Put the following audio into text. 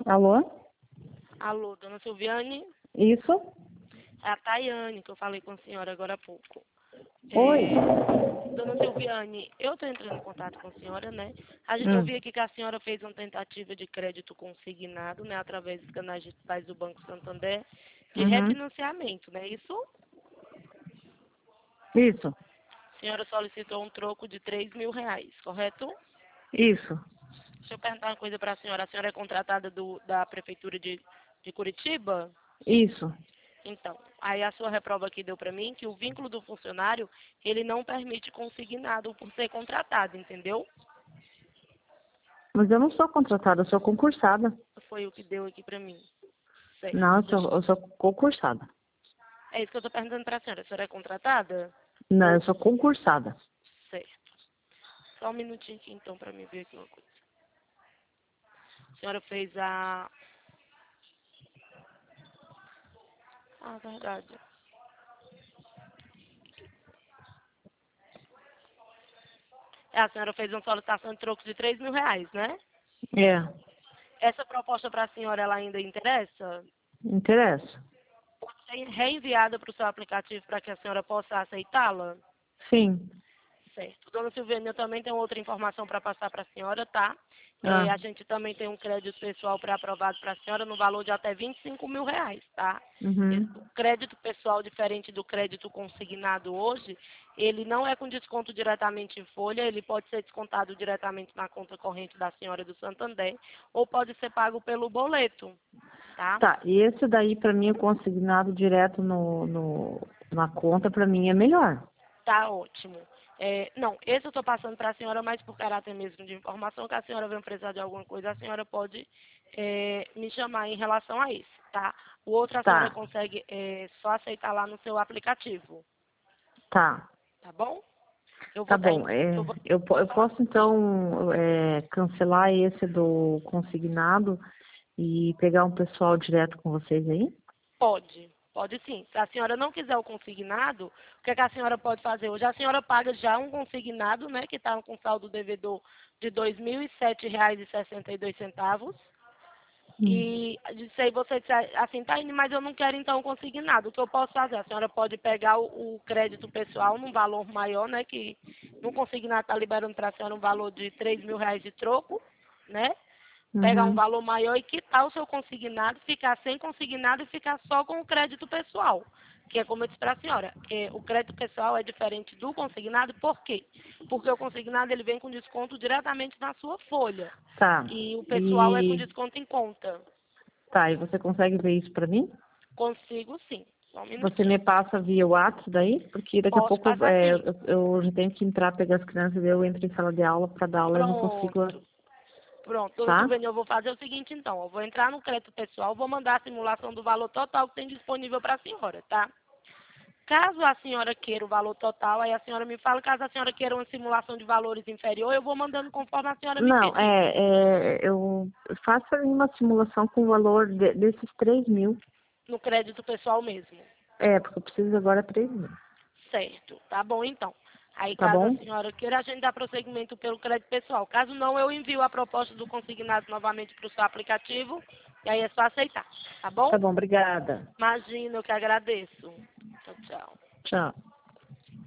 Alô? Alô, dona Silviane? Isso? É a Tayane, que eu falei com a senhora agora há pouco. Oi? Dona Silviane, eu estou entrando em contato com a senhora, né? Eu Hum. vi aqui que a senhora fez uma tentativa de crédito consignado, né? Através dos canais digitais do Banco Santander, de Uhum. refinanciamento, não é isso? Isso. A senhora solicitou um troco de R$ 3.000, correto? Isso. Deixa eu perguntar uma coisa para a senhora. A senhora é contratada da Prefeitura de Curitiba? Isso. Então, aí a sua reprova aqui deu para mim que o vínculo do funcionário, ele não permite consignado por ser contratado, entendeu? Mas eu não sou contratada, eu sou concursada. Foi o que deu aqui para mim. Certo. Não, eu sou concursada. É isso que eu estou perguntando para a senhora. A senhora é contratada? Não, eu sou concursada. Certo. Só um minutinho aqui, então, para mim ver aqui uma coisa. A senhora fez a... Ah, verdade. A senhora fez uma solicitação de troco de R$ 3.000, né? É. Essa proposta para a senhora, ela ainda interessa? Interessa? Pode ser reenviada para o seu aplicativo para que a senhora possa aceitá-la? Sim. Certo. Dona Silvana, eu também tenho outra informação para passar para a senhora, tá? Ah. A gente também tem um crédito pessoal pré-aprovado para a senhora no valor de até R$ 25.000, tá? Uhum. O crédito pessoal, diferente do crédito consignado hoje, ele não é com desconto diretamente em folha, ele pode ser descontado diretamente na conta corrente da senhora do Santander, ou pode ser pago pelo boleto, tá? Tá, e esse daí pra mim é consignado direto na conta, pra mim é melhor. Tá ótimo. Não, esse eu estou passando para a senhora mais por caráter mesmo de informação, que a senhora vai precisar de alguma coisa, a senhora pode me chamar em relação a isso, tá? O outro a senhora Tá, consegue só aceitar lá no seu aplicativo, tá. tá bom? Eu Tá vou dar, bom. eu vou, Eu posso então cancelar esse do consignado e pegar um pessoal direto com vocês aí? pode sim. Se a senhora não quiser o consignado, o que é que a senhora pode fazer? Hoje a senhora paga já um consignado, né, que está com saldo devedor de R$ 2.007,62. E disse aí você disse assim, tá indo, mas eu não quero então consignado. O que eu posso fazer? A senhora pode pegar o crédito pessoal num valor maior, né? Que no consignado está liberando para a senhora um valor de R$ 3.000 de troco, né? Pegar um Uhum. valor maior e quitar o seu consignado, ficar sem consignado e ficar só com o crédito pessoal. Que é como eu disse para a senhora, o crédito pessoal é diferente do consignado, por quê? Porque o consignado ele vem com desconto diretamente na sua folha. Tá. E o pessoal é com E desconto em conta. tá, e você consegue ver isso pra mim? Consigo sim. Só um Você me minutinho. passa via WhatsApp daí? Porque daqui a Posso pouco passar sim. eu já tenho que entrar, pegar as crianças, eu entro em sala de aula para dar aula, eu não consigo, Pronto. Pronto. Dona tá? Silvânia, eu vou fazer o seguinte então. Eu vou entrar no crédito pessoal, vou mandar a simulação do valor total que tem disponível para a senhora, tá? Caso a senhora queira o valor total, aí a senhora me fala. Caso a senhora queira uma simulação de valores inferior, eu vou mandando conforme a senhora me Não, pedir. eu faço aí uma simulação com o valor desses 3.000. No crédito pessoal mesmo. É, porque eu preciso agora 3.000, Certo. Tá bom então. Aí, tá caso a bom? senhora queira, a gente dá prosseguimento pelo crédito pessoal. Caso não, eu envio a proposta do consignado novamente para o seu aplicativo. E aí é só aceitar. Tá bom? Tá bom, obrigada. Imagina, eu que agradeço. Tchau, tchau. Tchau.